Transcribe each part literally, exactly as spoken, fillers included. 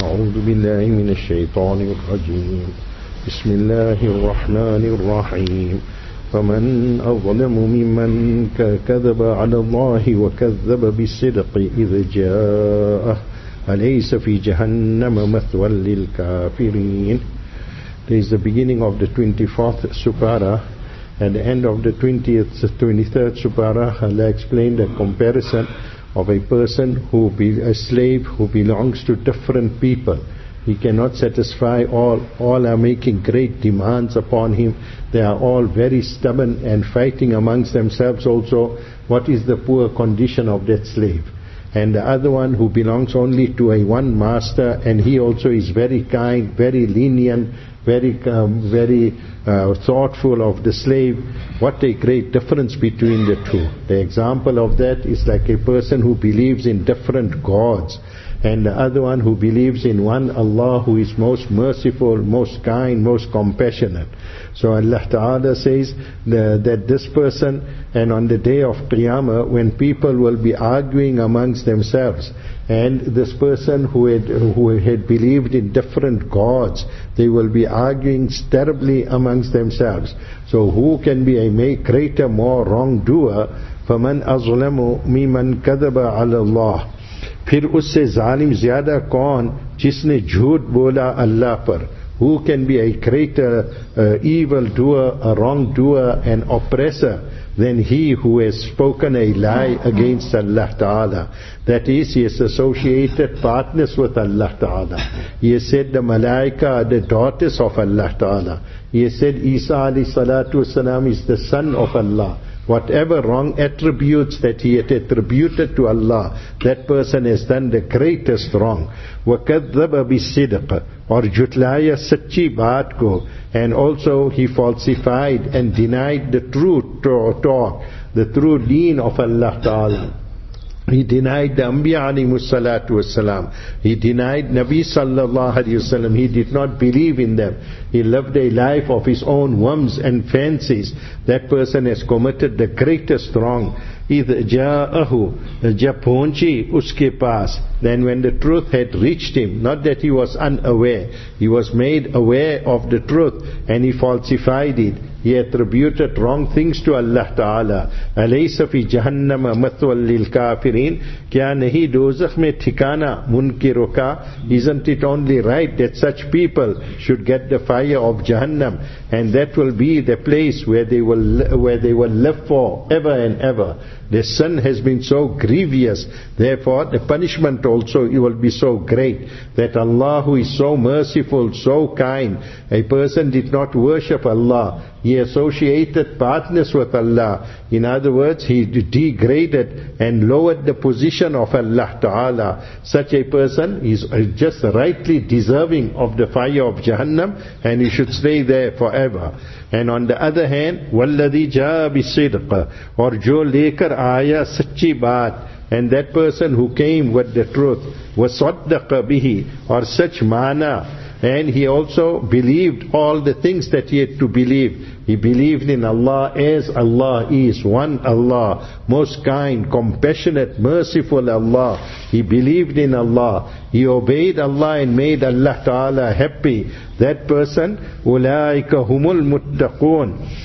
أعوذ بالله من الشيطان الرجيم بسم الله الرحمن الرحيم فمن أظلم ممن كذب على الله وكذب بالصدق إذ جاءه أليس في جهنم مثوى للكافرين. There is the beginning of the twenty-fourth Supara. At the end of the twentieth, twenty-third Supara, Allah explained a comparison of a person who be a slave who belongs to different people. He cannot satisfy all. All are making great demands upon him. They are all very stubborn and fighting amongst themselves also. What is the poor condition of that slave? And the other one who belongs only to a one master, and he also is very kind, very lenient, very um, very uh, thoughtful of the slave. What a great difference between the two. The example of that is like a person who believes in different gods, and the other one who believes in one Allah who is most merciful, most kind, most compassionate. So Allah Ta'ala says the, that this person, and on the day of Qiyamah, when people will be arguing amongst themselves, and this person who had, who had believed in different gods, they will be arguing terribly amongst themselves. So who can be a greater, more wrongdoer? فَمَنْ أَظْلَمُ مِمَنْ كَذَبَ عَلَى اللَّهِ. फिर उससे जालिम ज्यादा कौन जिसने झूठ बोला अल्लाह पर. Who can be a greater uh, evil doer, a wrong doer, an oppressor than he who has spoken a lie against Allah Ta'ala? That is, he has associated partners with Allah Ta'ala. He has said the Malaika are the daughters of Allah Ta'ala. He has said Isa alayhi salatu wasalam is the son of Allah. Whatever wrong attributes that he had attributed to Allah, that person has done the greatest wrong. وَكَذَّبَ بِالصِّدْقِ, or jutlaya sachi baat ko, and also he falsified and denied the true talk, the true deen of Allah Ta'ala. He denied the Anbiya alayhimu salatu wassalam. He denied Nabi sallallahu alayhi wasallam. He did not believe in them. He lived a life of his own whims and fancies. That person has committed the greatest wrong. إِذْ جَاءَهُ, jab pahunchi uske paas. Then when the truth had reached him, not that he was unaware, he was made aware of the truth and he falsified it. He attributed wrong things to Allah Ta'ala. أَلَيْسَ فِي جَهَنَّمَ مَثْوًى لِلْكَافِرِينَ. Kya nahi dozakh mein thikana munkiro ka? Isn't it only right that such people should get the fire of Jahannam, and that will be the place where they will where they will live for ever and ever? The sin has been so grievous, therefore the punishment also it will be so great, that Allah who is so merciful, so kind, a person did not worship Allah, he associated partners with Allah. In other words, he degraded and lowered the position of Allah Ta'ala. Such a person is just rightly deserving of the fire of Jahannam, and he should stay there forever. And on the other hand, وَالَّذِي جَاءَ بِالصِّدْقِ, or jo lekar aaya sachi baat, and that person who came with the truth, وَصَدَّقَ bihi, or such mana, and he also believed all the things that he had to believe. He believed in Allah as Allah is, one Allah, most kind, compassionate, merciful Allah. He believed in Allah. He obeyed Allah and made Allah Ta'ala happy. That person, أُولَٰئِكَ هُمُ الْمُتَّقُونَ.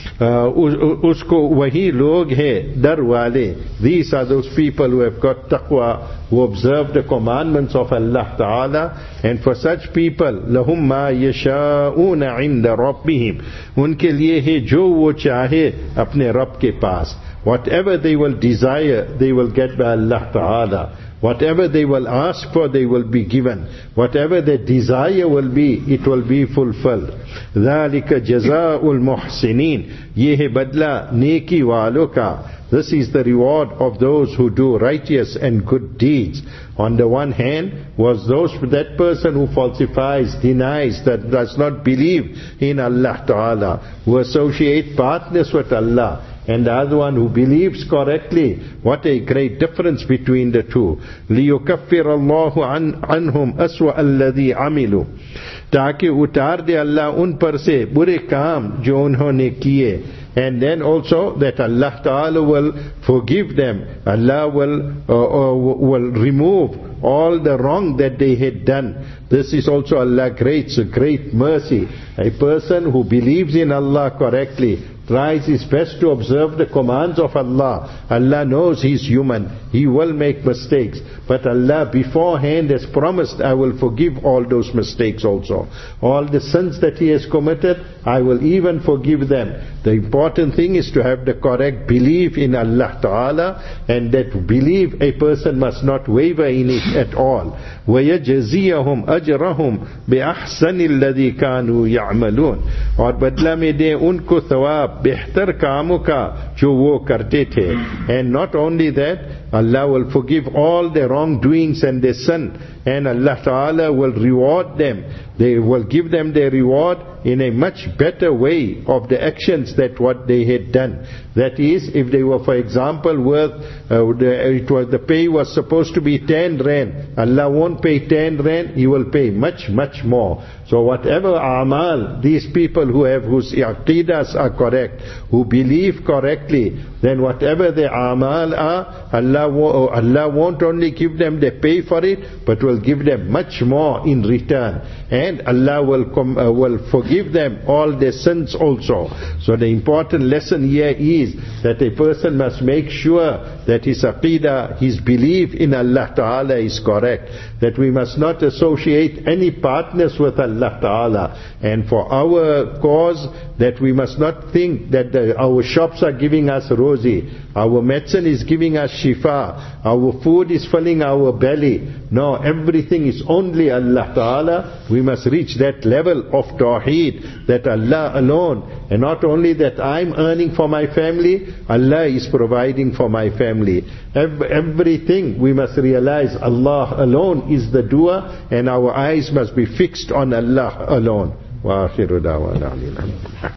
Usko wahi log hai dar wale. These are those people who have got taqwa, who observe the commandments of Allah Ta'ala. And for such people, lahum ma yasha'una inda rabbihim, unke liye hai jo wo chahe apne Rabb ke paas. Whatever they will desire, they will get by Allah Ta'ala. Whatever they will ask for, they will be given. Whatever their desire will be, it will be fulfilled. ذَلِكَ جَزَاءُ الْمُحْسِنِينَ. Ye hai badla neki walo ka. This is the reward of those who do righteous and good deeds. On the one hand was those that person who falsifies, denies, that does not believe in Allah Ta'ala, who associate partners with Allah. and the other one who believes correctly. What a great difference between the two. لِيُكَفِّرَ اللَّهُ عَنْهُمْ أَسْوَأَ الَّذِي عَمِلُوا, ताकि उतार दे अल्लाह उन पर से बुरे काम जो उन्होंने किए. And then also that Allah Ta'ala will forgive them. Allah will, uh, uh, will remove all the wrong that they had done. This is also Allah great, a great mercy. A person who believes in Allah correctly, tries his best to observe the commands of Allah. Allah knows he's human. He will make mistakes. But Allah beforehand has promised, I will forgive all those mistakes also. All the sins that he has committed, I will even forgive them. The important thing is to have the correct belief in Allah Ta'ala, and that belief a person must not waver in it at all. وَيَجْزِيَهُمْ أَجْرَهُمْ بِأَحْسَنِ الَّذِي كَانُوا يَعْمَلُونَ, और बदला में दे उनको थवाब बेहतर कामों का जो वो करते थे. And not only that, Allah will forgive all their wrongdoings and their sin, and Allah Ta'ala will reward them. They will give them their reward in a much better way of the actions that what they had done. That is, if they were, for example, worth, uh, the, it was, the pay was supposed to be ten rand, Allah won't pay ten rand, He will pay much, much more. So whatever amal, these people who have, whose aqidas are correct, who believe correctly, then whatever their amal are, Allah, wo- Allah won't only give them the pay for it, but will give them much more in return. And Allah will, com- uh, will forgive them all their sins also. So the important lesson here is that a person must make sure that his aqidah, his belief in Allah Ta'ala is correct. That we must not associate any partners with Allah Ta'ala. And for our cause, that we must not think that the, our shops are giving us rosy, our medicine is giving us shifa, our food is filling our belly. No, everything is only Allah Ta'ala. We must reach that level of tawheed, that Allah alone, and not only that I'm earning for my family, Allah is providing for my family. Everything we must realize Allah alone is the doer, and our eyes must be fixed on Allah alone. Wa akhiru da'wana.